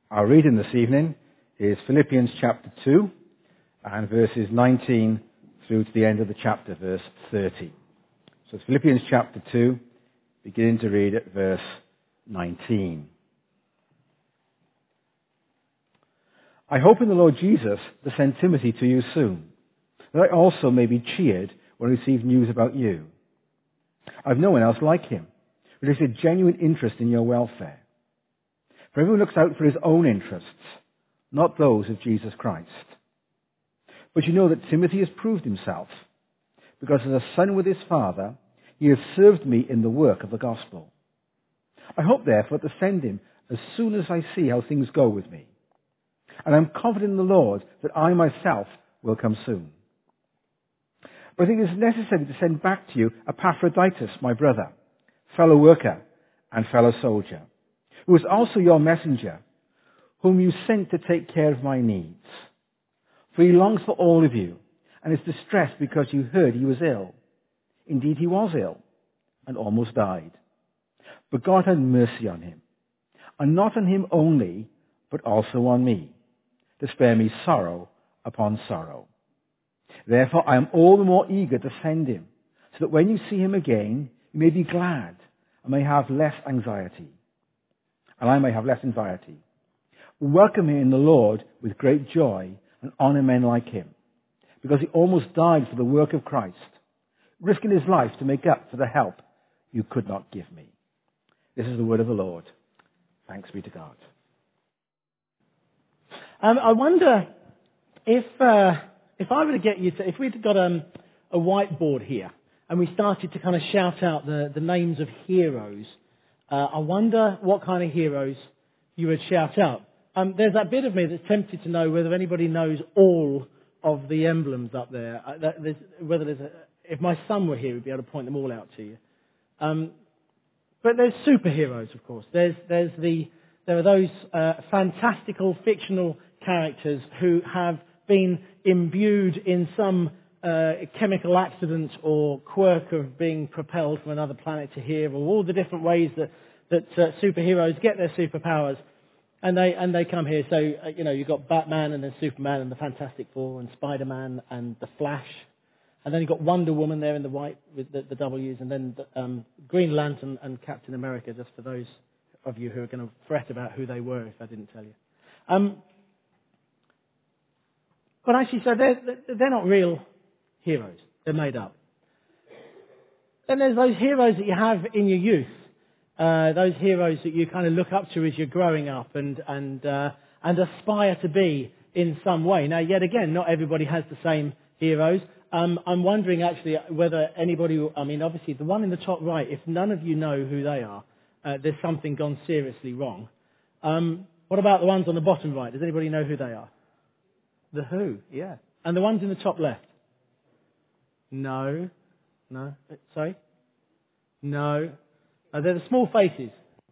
Our reading this evening is Philippians chapter 2 and verses 19 through to the end of the chapter, verse 30. So it's Philippians chapter 2, beginning to read at verse 19. I hope in the Lord Jesus to send Timothy to you soon, that I also may be cheered when I receive news about you. I have no one else like him, who takes a genuine interest in your welfare. For everyone looks out for his own interests, not those of Jesus Christ. But you know that Timothy has proved himself, because as a son with his father, he has served me in the work of the gospel. I hope, therefore, to send him as soon as I see how things go with me. And I am confident in the Lord that I myself will come soon. But I think it is necessary to send back to you Epaphroditus, my brother, fellow worker and fellow soldier, who is also your messenger, whom you sent to take care of my needs. For he longs for all of you, and is distressed because you heard he was ill. Indeed, he was ill, and almost died. But God had mercy on him, and not on him only, but also on me, to spare me sorrow upon sorrow. Therefore, I am all the more eager to send him, so that when you see him again, you may be glad, and may have less anxiety. And I may have less anxiety. Welcome him in the Lord with great joy, and honor men like him, because he almost died for the work of Christ, risking his life to make up for the help you could not give me. This is the word of the Lord. Thanks be to God. I wonder if I were to get you to, if we'd got a whiteboard here and we started to kind of shout out the names of heroes, I wonder what kind of heroes you would shout out. There's that bit of me that's tempted to know whether anybody knows all of the emblems up there. If my son were here, he'd be able to point them all out to you. But there's superheroes, of course. There are those fantastical fictional characters who have been imbued in some chemical accident or quirk of being propelled from another planet to here, or all the different ways that superheroes get their superpowers, and they come here. So you've got Batman and then Superman and the Fantastic Four and Spider-Man and the Flash, and then you've got Wonder Woman there in the white with the W's, and then Green Lantern and Captain America, just for those of you who are going to fret about who they were if I didn't tell you. But actually, so they're not real heroes. They're made up. Then there's those heroes that you have in your youth. Those heroes that you kind of look up to as you're growing up and aspire to be in some way. Now, yet again, not everybody has the same heroes. I'm wondering actually whether anybody, obviously the one in the top right, if none of you know who they are, there's something gone seriously wrong. What about the ones on the bottom right? Does anybody know who they are? The Who, yeah. And the ones in the top left? No. Sorry? No. They're the small faces.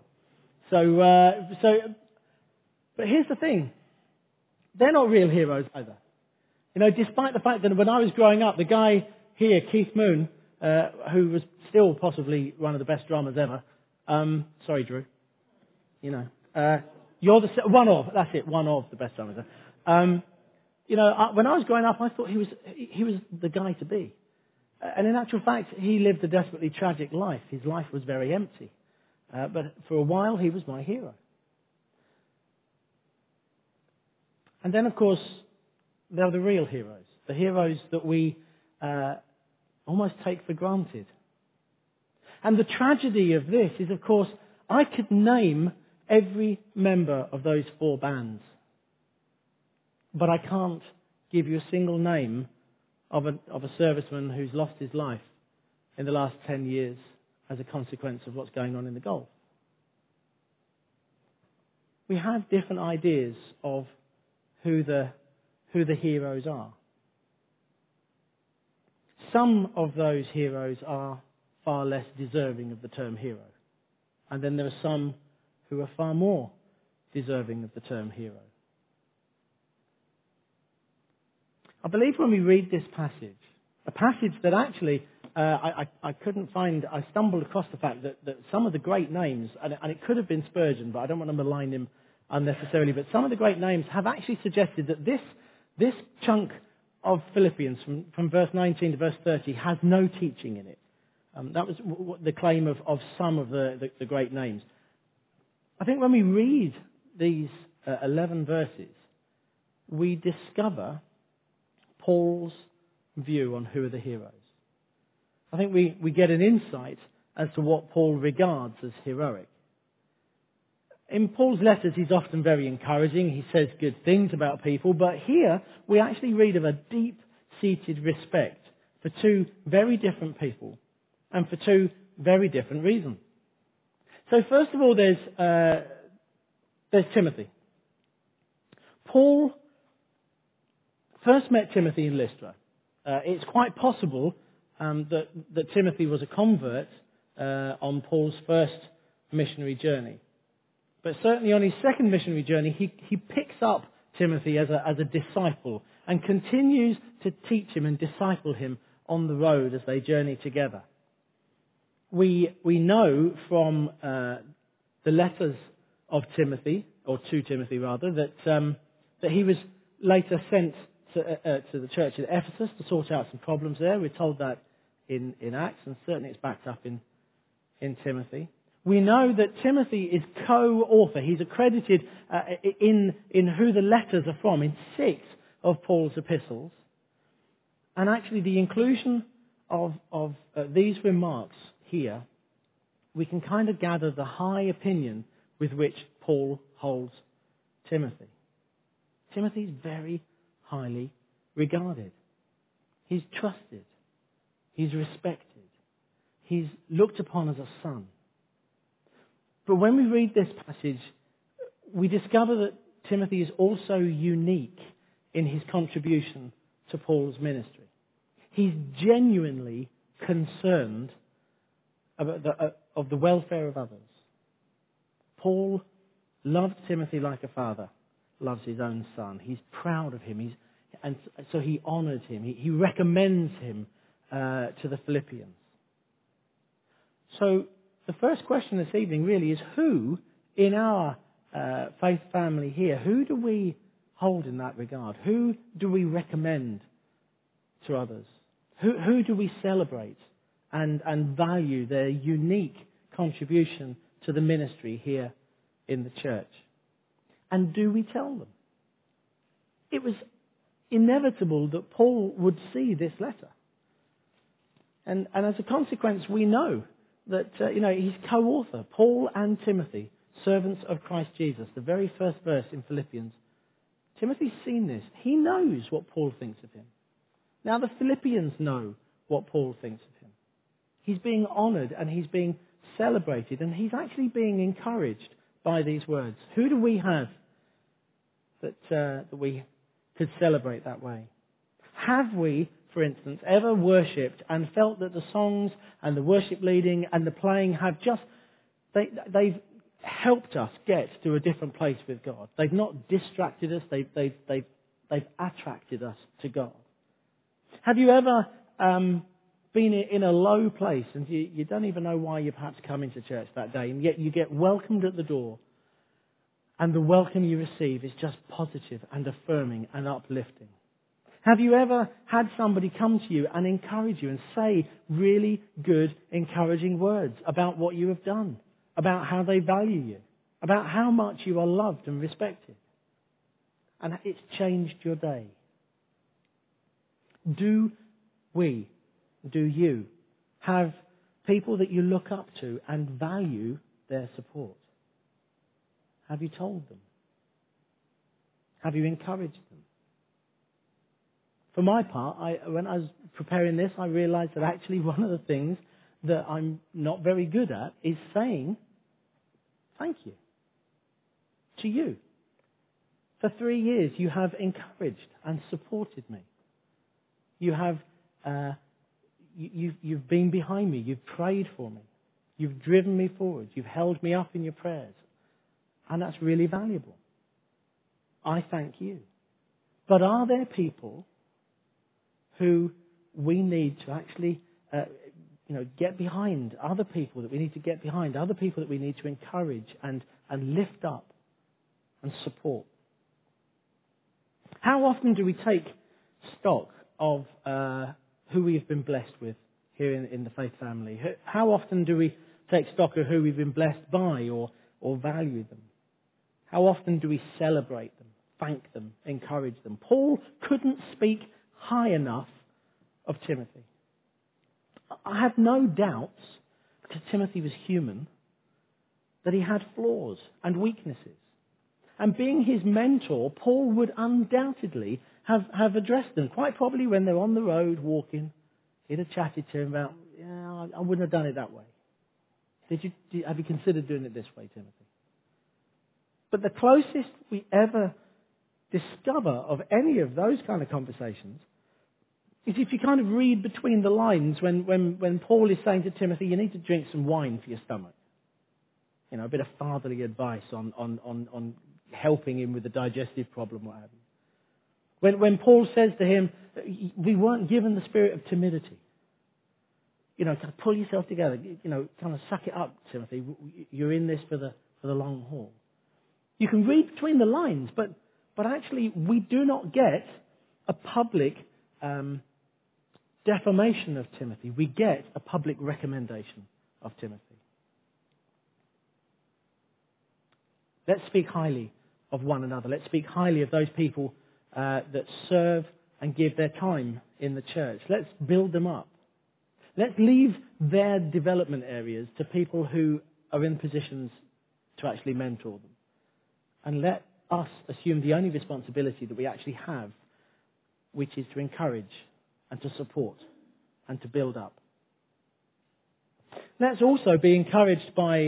But here's the thing. They're not real heroes either. Despite the fact that when I was growing up, the guy here, Keith Moon, who was still possibly one of the best drummers ever. Sorry, Drew. You're one of the best drummers ever. When I was growing up, I thought he was the guy to be. And in actual fact, he lived a desperately tragic life. His life was very empty. But for a while, he was my hero. And then, of course, there are the real heroes. The heroes that we almost take for granted. And the tragedy of this is, of course, I could name every member of those four bands. But I can't give you a single name of a serviceman who's lost his life in the last 10 years as a consequence of what's going on in the Gulf. We have different ideas of who the heroes are. Some of those heroes are far less deserving of the term hero. And then there are some who are far more deserving of the term hero. I believe when we read this passage, a passage that actually I couldn't find, I stumbled across the fact that some of the great names, and it could have been Spurgeon, but I don't want to malign him unnecessarily, but some of the great names have actually suggested that this chunk of Philippians from verse 19 to verse 30 has no teaching in it. That was the claim of some of the great names. I think when we read these 11 verses, we discover Paul's view on who are the heroes. I think we get an insight as to what Paul regards as heroic. In Paul's letters, he's often very encouraging. He says good things about people. But here, we actually read of a deep-seated respect for two very different people and for two very different reasons. So first of all, there's Timothy. Paul first met Timothy in Lystra. It's quite possible that Timothy was a convert on Paul's first missionary journey. But certainly on his second missionary journey, he picks up Timothy as a disciple and continues to teach him and disciple him on the road as they journey together. We know from the letters of Timothy, or to Timothy rather, that he was later sent to the church at Ephesus to sort out some problems there. We're told that in Acts, and certainly it's backed up in Timothy. We know that Timothy is co-author. He's accredited in who the letters are from, in 6 of Paul's epistles. And actually the inclusion of these remarks here, we can kind of gather the high opinion with which Paul holds Timothy. Timothy's very highly regarded. He's trusted. He's respected. He's looked upon as a son. But when we read this passage, we discover that Timothy is also unique in his contribution to Paul's ministry. He's genuinely concerned of the welfare of others. Paul loved Timothy like a father loves his own son. He's proud of him, and so he honours him. He recommends him to the Philippians. So the first question this evening really is, who in our faith family here, who do we hold in that regard? Who do we recommend to others? Who do we celebrate and value their unique contribution to the ministry here in the church? And do we tell them? It was inevitable that Paul would see this letter. And as a consequence, we know that, he's co-author, Paul and Timothy, servants of Christ Jesus. The very first verse in Philippians. Timothy's seen this. He knows what Paul thinks of him. Now the Philippians know what Paul thinks of him. He's being honoured and he's being celebrated, and he's actually being encouraged by these words. Who do we have that we could celebrate that way? Have we, for instance, ever worshipped and felt that the songs and the worship leading and the playing have they've helped us get to a different place with God? They've not distracted us, they've attracted us to God. Have you ever been in a low place and you don't even know why you're perhaps coming to church that day, and yet you get welcomed at the door, and the welcome you receive is just positive and affirming and uplifting? Have you ever had somebody come to you and encourage you and say really good, encouraging words about what you have done, about how they value you, about how much you are loved and respected? And it's changed your day. Do you have people that you look up to and value their support? Have you told them? Have you encouraged them? For my part, when I was preparing this, I realised that actually one of the things that I'm not very good at is saying thank you to you. For 3 years, you have encouraged and supported me. You have, you've been behind me. You've prayed for me. You've driven me forward. You've held me up in your prayers. And that's really valuable. I thank you. But are there people who we need to actually, get behind? Other people that we need to get behind? Other people that we need to encourage and lift up and support. How often do we take stock of who we've been blessed with here in the faith family? How often do we take stock of who we've been blessed by or value them? How often do we celebrate them, thank them, encourage them? Paul couldn't speak high enough of Timothy. I have no doubts, because Timothy was human, that he had flaws and weaknesses. And being his mentor, Paul would undoubtedly have addressed them. Quite probably when they're on the road walking, he'd have chatted to him about, I wouldn't have done it that way. Have you considered doing it this way, Timothy? But the closest we ever discover of any of those kind of conversations is if you kind of read between the lines when Paul is saying to Timothy, you need to drink some wine for your stomach. You know, a bit of fatherly advice on helping him with the digestive problem, what have you. When Paul says to him, we weren't given the spirit of timidity. You know, kind of pull yourself together. You know, kind of suck it up, Timothy. You're in this for the long haul. You can read between the lines, but actually we do not get a public defamation of Timothy. We get a public recommendation of Timothy. Let's speak highly of one another. Let's speak highly of those people that serve and give their time in the church. Let's build them up. Let's leave their development areas to people who are in positions to actually mentor them. And let us assume the only responsibility that we actually have, which is to encourage and to support and to build up. Let's also be encouraged by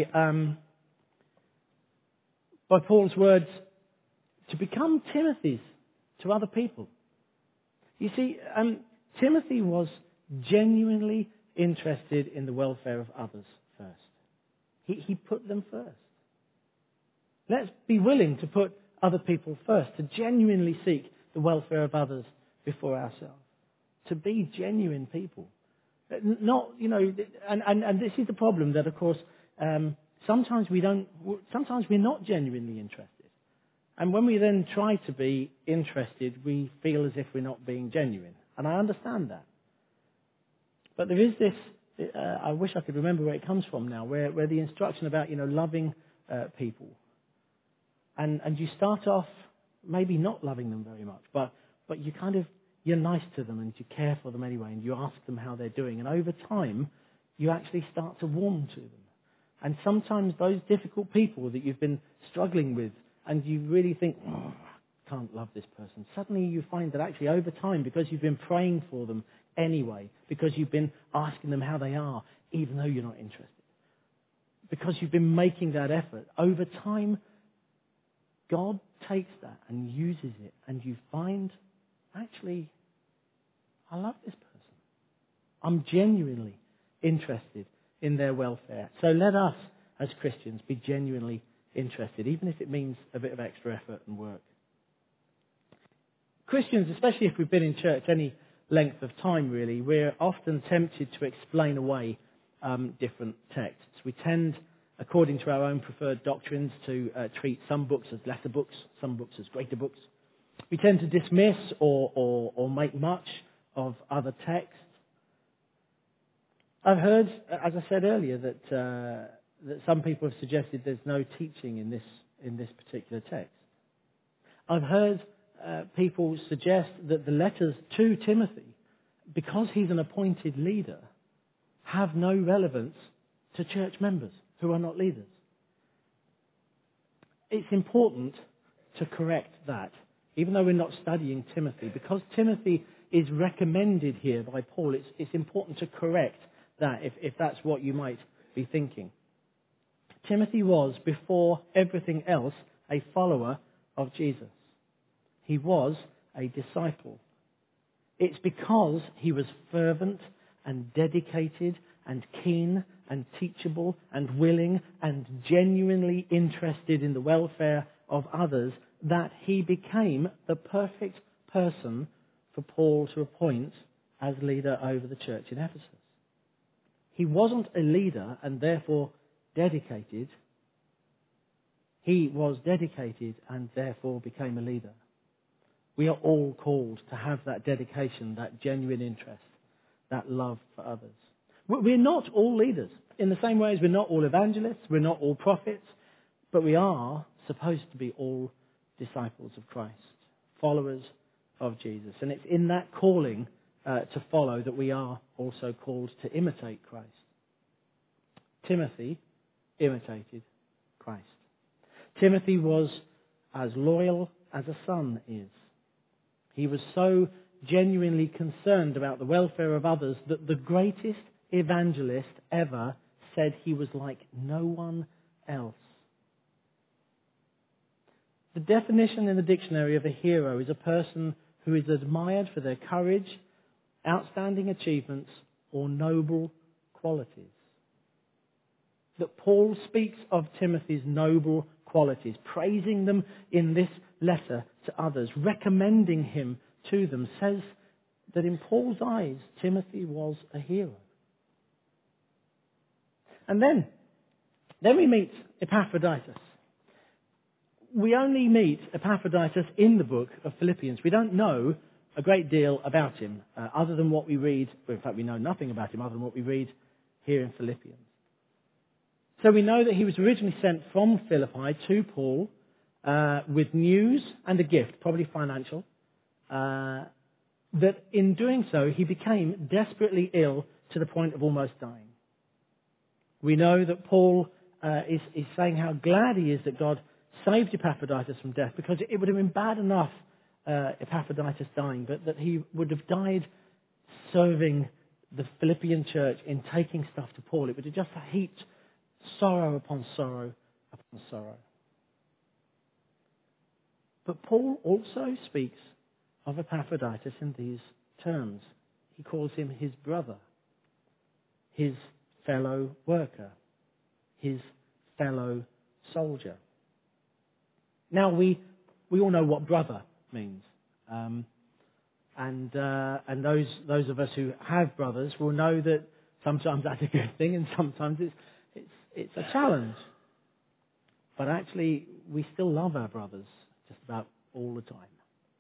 Paul's words to become Timothy's to other people. You see, Timothy was genuinely interested in the welfare of others first. He put them first. Let's be willing to put other people first, to genuinely seek the welfare of others before ourselves, to be genuine people. Not, you know, and this is the problem that, of course, sometimes we're not genuinely interested. And when we then try to be interested, we feel as if we're not being genuine. And I understand that. But there is this, I wish I could remember where it comes from now, where the instruction about, you know, loving people. And you start off maybe not loving them very much, but you're nice to them and you care for them anyway, and you ask them how they're doing. And over time, you actually start to warm to them. And sometimes those difficult people that you've been struggling with, and you really think, I can't love this person. Suddenly you find that actually over time, because you've been praying for them anyway, because you've been asking them how they are, even though you're not interested, because you've been making that effort, over time, God takes that and uses it, and you find, actually, I love this person. I'm genuinely interested in their welfare. So let us, as Christians, be genuinely interested, even if it means a bit of extra effort and work. Christians, especially if we've been in church any length of time, really, we're often tempted to explain away different texts. We tend, according to our own preferred doctrines, to treat some books as lesser books, some books as greater books. We tend to dismiss or make much of other texts. I've heard, as I said earlier, that some people have suggested there's no teaching in this particular text. I've heard people suggest that the letters to Timothy, because he's an appointed leader, have no relevance to church members who are not leaders. It's important to correct that, even though we're not studying Timothy. Because Timothy is recommended here by Paul, it's important to correct that if that's what you might be thinking. Timothy was, before everything else, a follower of Jesus. He was a disciple. It's because he was fervent and dedicated and keen and teachable and willing and genuinely interested in the welfare of others that he became the perfect person for Paul to appoint as leader over the church in Ephesus. He wasn't a leader and therefore dedicated. he was dedicated and therefore became a leader. We are all called to have that dedication, that genuine interest, that love for others. We're not all leaders. In the same way as we're not all evangelists, we're not all prophets, but we are supposed to be all disciples of Christ, followers of Jesus. And it's in that calling to follow that we are also called to imitate Christ. Timothy imitated Christ. Timothy was as loyal as a son is. He was so genuinely concerned about the welfare of others that the greatest evangelist ever said he was like no one else. The definition in the dictionary of a hero is a person who is admired for their courage, outstanding achievements, or noble qualities. That Paul speaks of Timothy's noble qualities, praising them in this letter to others, recommending him to them, says that in Paul's eyes, Timothy was a hero. And then we meet Epaphroditus. We only meet Epaphroditus in the book of Philippians. We don't know a great deal about him, other than what we read. Well, in fact, we know nothing about him other than what we read here in Philippians. So we know that he was originally sent from Philippi to Paul with news and a gift, probably financial, that in doing so he became desperately ill to the point of almost dying. We know that Paul is saying how glad he is that God saved Epaphroditus from death, because it would have been bad enough Epaphroditus dying, but that he would have died serving the Philippian church in taking stuff to Paul. It would have just heaped sorrow upon sorrow upon sorrow. But Paul also speaks of Epaphroditus in these terms. He calls him his brother, his fellow worker, his fellow soldier. Now we all know what brother means, and those of us who have brothers will know that sometimes that's a good thing, and sometimes it's a challenge. But actually, we still love our brothers just about all the time.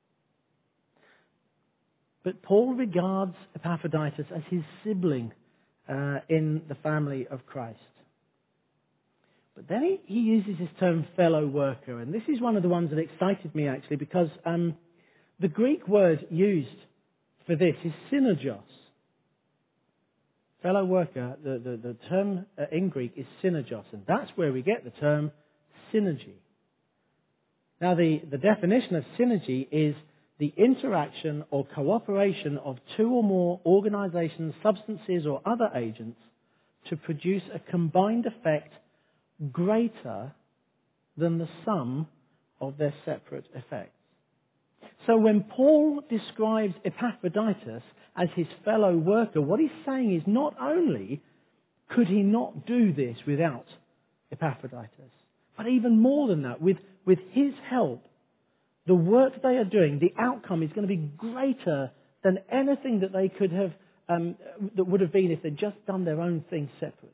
But Paul regards Epaphroditus as his sibling in the family of Christ. But then he uses his term fellow worker, and this is one of the ones that excited me actually, because the Greek word used for this is synergos. Fellow worker, the term in Greek is synergos, and that's where we get the term synergy. Now the definition of synergy is the interaction or cooperation of two or more organizations, substances or other agents to produce a combined effect greater than the sum of their separate effects. So when Paul describes Epaphroditus as his fellow worker, what he's saying is not only could he not do this without Epaphroditus, but even more than that, with his help, the work they are doing, the outcome is going to be greater than anything that they could have, that would have been if they'd just done their own thing separately.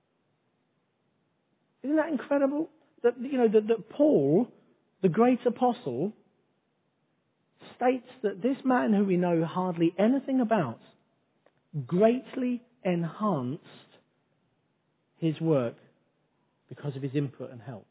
Isn't that incredible? That Paul, the great apostle, states that this man who we know hardly anything about greatly enhanced his work because of his input and help.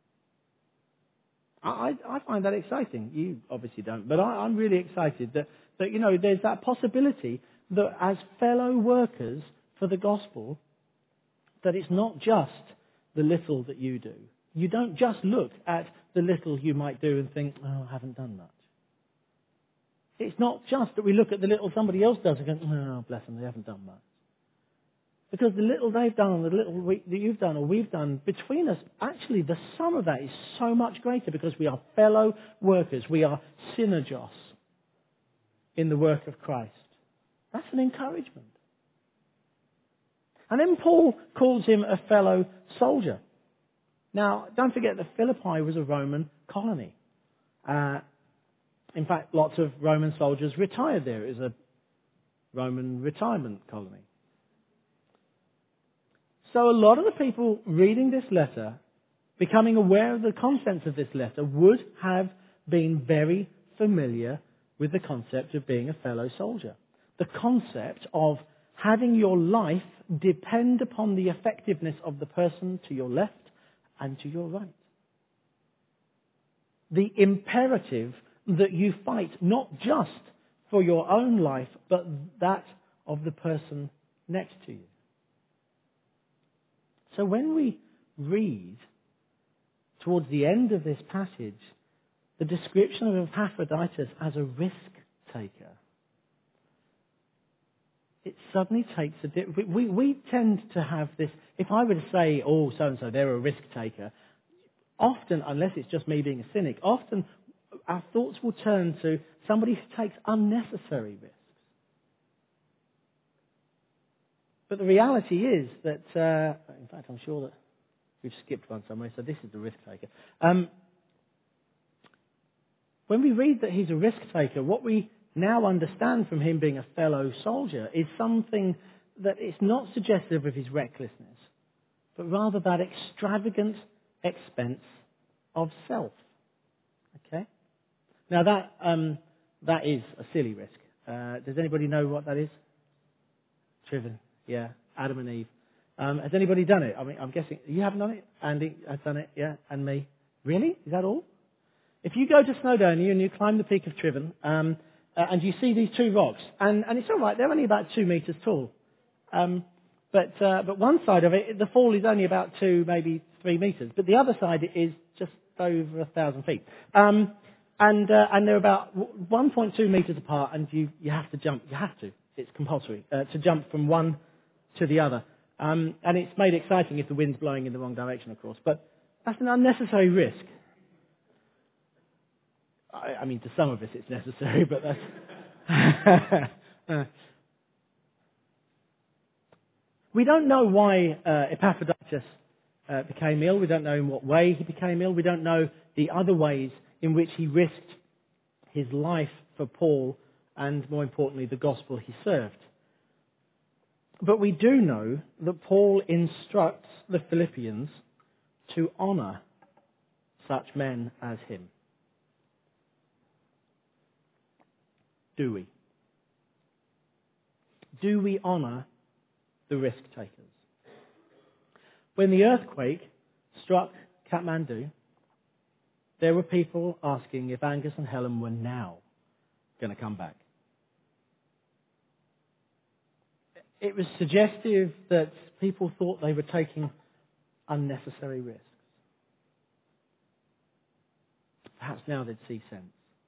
I find that exciting. You obviously don't, but I'm really excited that there's that possibility that as fellow workers for the gospel, that it's not just the little that you do. You don't just look at the little you might do and think, oh, I haven't done much. It's not just that we look at the little somebody else does and go, oh, bless them, they haven't done much. Because the little they've done, the little that you've done or we've done, between us, actually the sum of that is so much greater because we are fellow workers. We are synergos in the work of Christ. That's an encouragement. And then Paul calls him a fellow soldier. Now, don't forget that Philippi was a Roman colony. In fact, lots of Roman soldiers retired there. It was a Roman retirement colony. So a lot of the people reading this letter becoming aware of the contents of this letter, would have been very familiar with the concept of being a fellow soldier. The concept of having your life depend upon the effectiveness of the person to your left and to your right. The imperative that you fight not just for your own life, but that of the person next to you. So when we read towards the end of this passage the description of Epaphroditus as a risk taker, it suddenly takes a we tend to have this, if I were to say, oh, so-and-so, they're a risk taker, often, unless it's just me being a cynic, often our thoughts will turn to somebody who takes unnecessary risks. But the reality is that, in fact, I'm sure that we've skipped one somewhere, so this is the risk taker. When we read that he's a risk taker, what we now understand from him being a fellow soldier is something that is not suggestive of his recklessness, but rather that extravagant expense of self. Okay? Now that is a silly risk. Does anybody know what that is? Trivium. Yeah, Adam and Eve. Has anybody done it? I mean, I'm guessing you haven't done it. Andy has done it. Yeah, and me. Really? Is that all? If you go to Snowdonia and you climb the peak of Triven, and you see these two rocks, and it's all right. They're only about 2 meters tall. But one side of it, the fall is only about 2, maybe 3 meters. But the other side is just over 1,000 feet. And they're about 1.2 meters apart, and you have to jump. You have to. It's compulsory to jump from one to the other. And it's made exciting if the wind's blowing in the wrong direction, of course. But that's an unnecessary risk. I mean, to some of us it's necessary, but that's... We don't know why Epaphroditus became ill. We don't know in what way he became ill. We don't know the other ways in which he risked his life for Paul and, more importantly, the gospel he served. But we do know that Paul instructs the Philippians to honour such men as him. Do we? Do we honour the risk takers? When the earthquake struck Kathmandu, there were people asking if Angus and Helen were now going to come back. It was suggestive that people thought they were taking unnecessary risks. Perhaps now they'd see sense.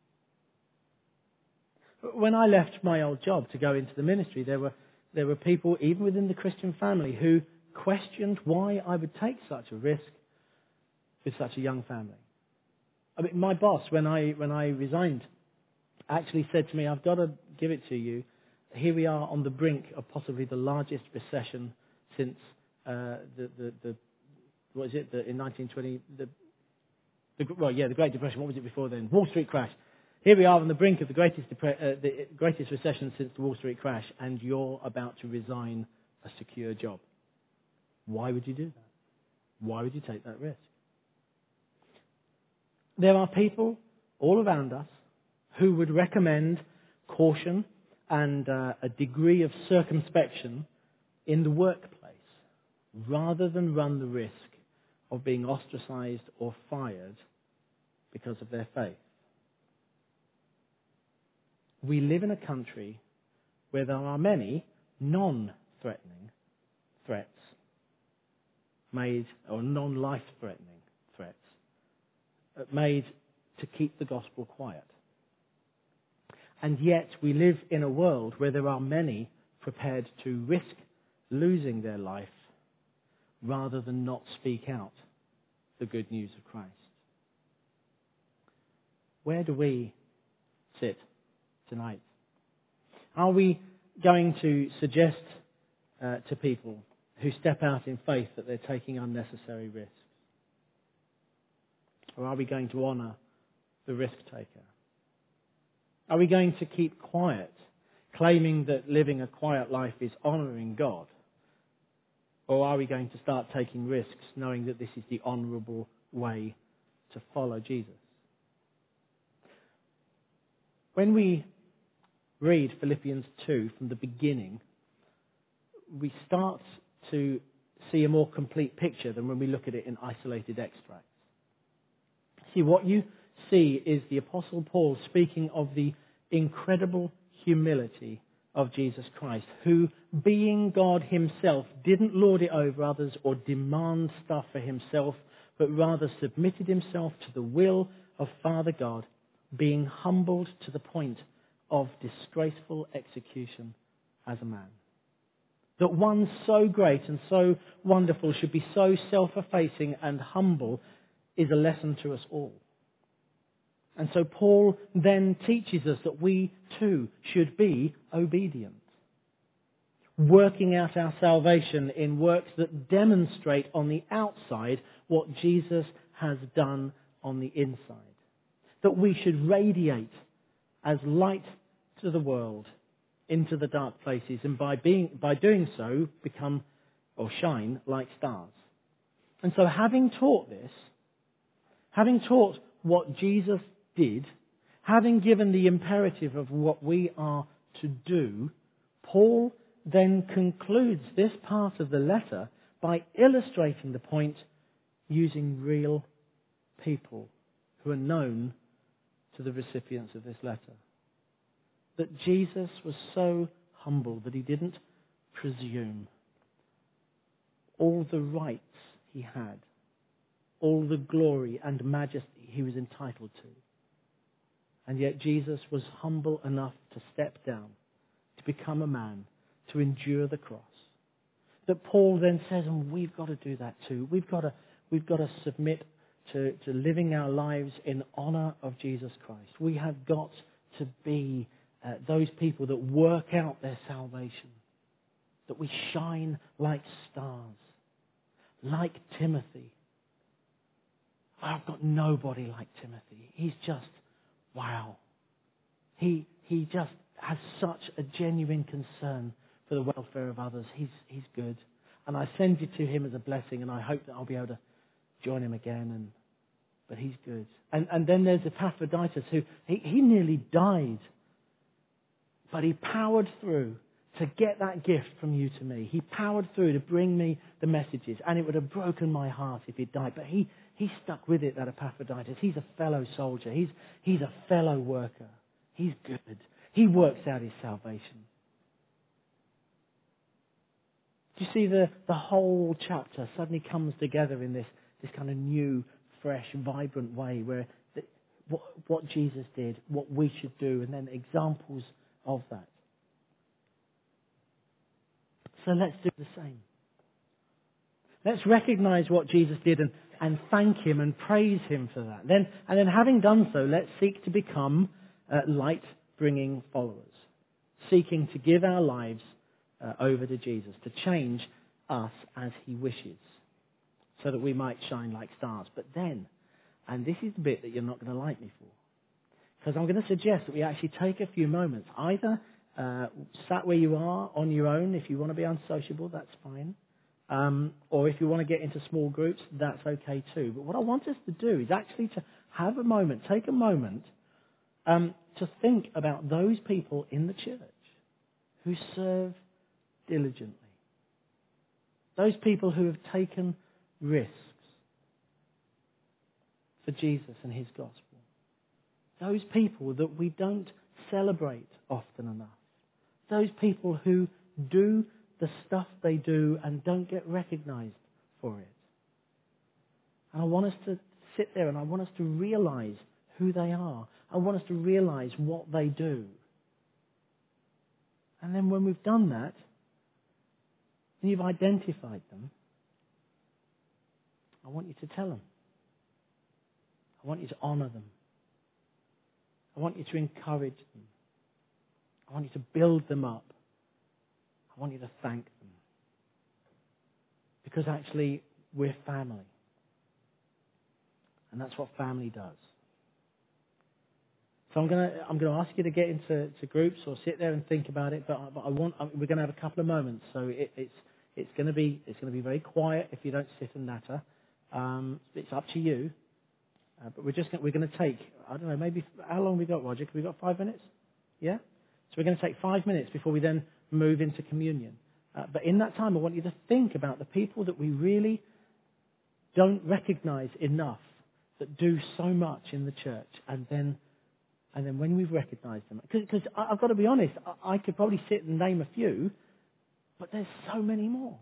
When I left my old job to go into the ministry, there were people, even within the Christian family, who questioned why I would take such a risk with such a young family. I mean, my boss, when I resigned, actually said to me, "I've got to give it to you. Here we are on the brink of possibly the largest recession since in 1920, the Great Depression. What was it before then? Wall Street crash. Here we are on the brink of the greatest recession since the Wall Street crash, and you're about to resign a secure job. Why would you do that? Why would you take that risk?" There are people all around us who would recommend caution and a degree of circumspection in the workplace, rather than run the risk of being ostracized or fired because of their faith. We live in a country where there are many non-threatening threats made, or non-life-threatening threats made to keep the gospel quiet. And yet we live in a world where there are many prepared to risk losing their life rather than not speak out the good news of Christ. Where do we sit tonight? Are we going to suggest to people who step out in faith that they're taking unnecessary risks? Or are we going to honour the risk taker? Are we going to keep quiet, claiming that living a quiet life is honouring God? Or are we going to start taking risks, knowing that this is the honourable way to follow Jesus. When we read Philippians 2 from the beginning, we start to see a more complete picture than when we look at it in isolated extracts. See, what you see is the Apostle Paul speaking of the incredible humility of Jesus Christ, who, being God himself, didn't lord it over others or demand stuff for himself, but rather submitted himself to the will of Father God, being humbled to the point of disgraceful execution as a man. That one so great and so wonderful should be so self-effacing and humble is a lesson to us all. And so Paul then teaches us that we too should be obedient, working out our salvation in works that demonstrate on the outside what Jesus has done on the inside. That we should radiate as light to the world into the dark places, and by doing so become or shine like stars. And so having taught this, having taught what Jesus did, having given the imperative of what we are to do, Paul then concludes this part of the letter by illustrating the point using real people who are known to the recipients of this letter. That Jesus was so humble that he didn't presume. All the rights he had, all the glory and majesty he was entitled to. And yet Jesus was humble enough to step down, to become a man, to endure the cross. That Paul then says, and we've got to do that too. We've got to submit to living our lives in honour of Jesus Christ. We have got to be those people that work out their salvation. That we shine like stars. Like Timothy. I've got nobody like Timothy. He's just, wow. He just has such a genuine concern for the welfare of others. He's good. And I send you to him as a blessing, and I hope that I'll be able to join him again. But he's good. And then there's Epaphroditus, who he nearly died. But he powered through to get that gift from you to me. He powered through to bring me the messages. And it would have broken my heart if he'd died. But he stuck with it, that Epaphroditus. He's a fellow soldier. He's a fellow worker. He's good. He works out his salvation. Do you see the whole chapter suddenly comes together in this kind of new, fresh, vibrant way where what Jesus did, what we should do, and then examples of that. So let's do the same. Let's recognize what Jesus did and thank him and praise him for that. And then having done so, let's seek to become light-bringing followers, seeking to give our lives over to Jesus, to change us as he wishes, so that we might shine like stars. But then, and this is the bit that you're not going to like me for, because I'm going to suggest that we actually take a few moments, either sat where you are on your own. If you want to be unsociable, that's fine. Or if you want to get into small groups, that's okay too. But what I want us to do is actually to have a moment, take a moment to think about those people in the church who serve diligently. Those people who have taken risks for Jesus and his gospel. Those people that we don't celebrate often enough. Those people who do the stuff they do and don't get recognized for it. And I want us to sit there and I want us to realize who they are. I want us to realize what they do. And then when we've done that, and you've identified them, I want you to tell them. I want you to honour them. I want you to encourage them. I want you to build them up. I want you to thank them. Because actually, we're family. And that's what family does. So I'm going to ask you to get into groups or sit there and think about it. But we're going to have a couple of moments. So it's going to be very quiet if you don't sit and natter. It's up to you. But we're going to take, I don't know, maybe, how long have we got, Roger? Have we got 5 minutes? Yeah? So we're going to take 5 minutes before we then move into communion. But in that time, I want you to think about the people that we really don't recognize enough that do so much in the church. And then when we've recognized them, because I've got to be honest, I could probably sit and name a few, but there's so many more.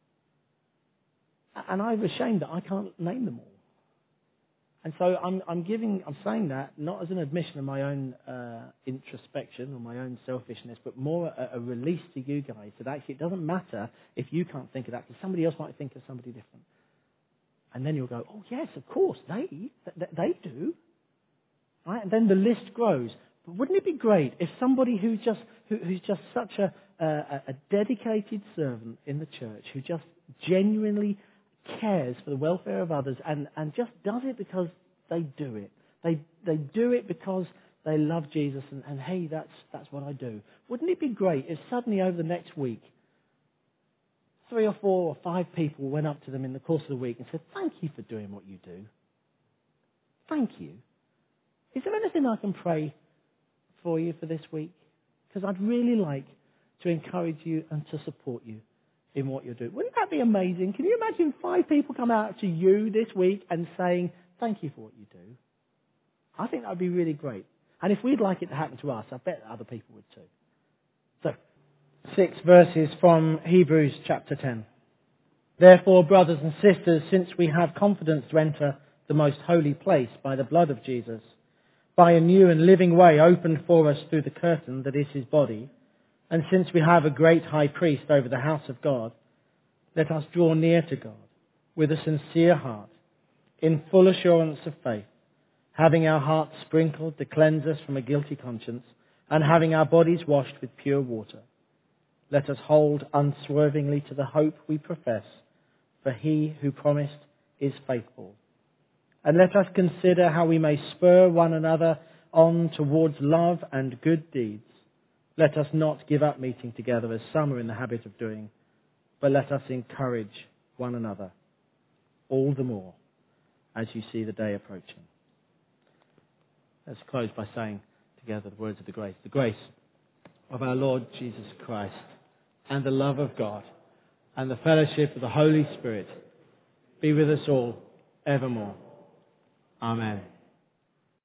And I'm ashamed that I can't name them all. And so I'm saying that not as an admission of my own introspection or my own selfishness, but more a release to you guys that actually it doesn't matter if you can't think of that, because somebody else might think of somebody different. And then you'll go, oh yes, of course, they do. Right? And then the list grows. But wouldn't it be great if somebody who's just such a dedicated servant in the church, who just genuinely cares for the welfare of others and just does it because they do it. They do it because they love Jesus and hey, that's what I do. Wouldn't it be great if suddenly over the next week 3 or 4 or 5 people went up to them in the course of the week and said, thank you for doing what you do. Thank you. Is there anything I can pray for you for this week? Because I'd really like to encourage you and to support you in what you're doing. Wouldn't that be amazing? Can you imagine 5 people come out to you this week and saying, thank you for what you do? I think that would be really great. And if we'd like it to happen to us, I bet other people would too. So, 6 verses from Hebrews chapter 10. Therefore, brothers and sisters, since we have confidence to enter the most holy place by the blood of Jesus, by a new and living way opened for us through the curtain that is his body, and since we have a great high priest over the house of God, let us draw near to God with a sincere heart, in full assurance of faith, having our hearts sprinkled to cleanse us from a guilty conscience, and having our bodies washed with pure water. Let us hold unswervingly to the hope we profess, for he who promised is faithful. And let us consider how we may spur one another on towards love and good deeds. Let us not give up meeting together as some are in the habit of doing, but let us encourage one another, all the more as you see the day approaching. Let's close by saying together the words of the grace. The grace of our Lord Jesus Christ, and the love of God, and the fellowship of the Holy Spirit be with us all evermore. Amen.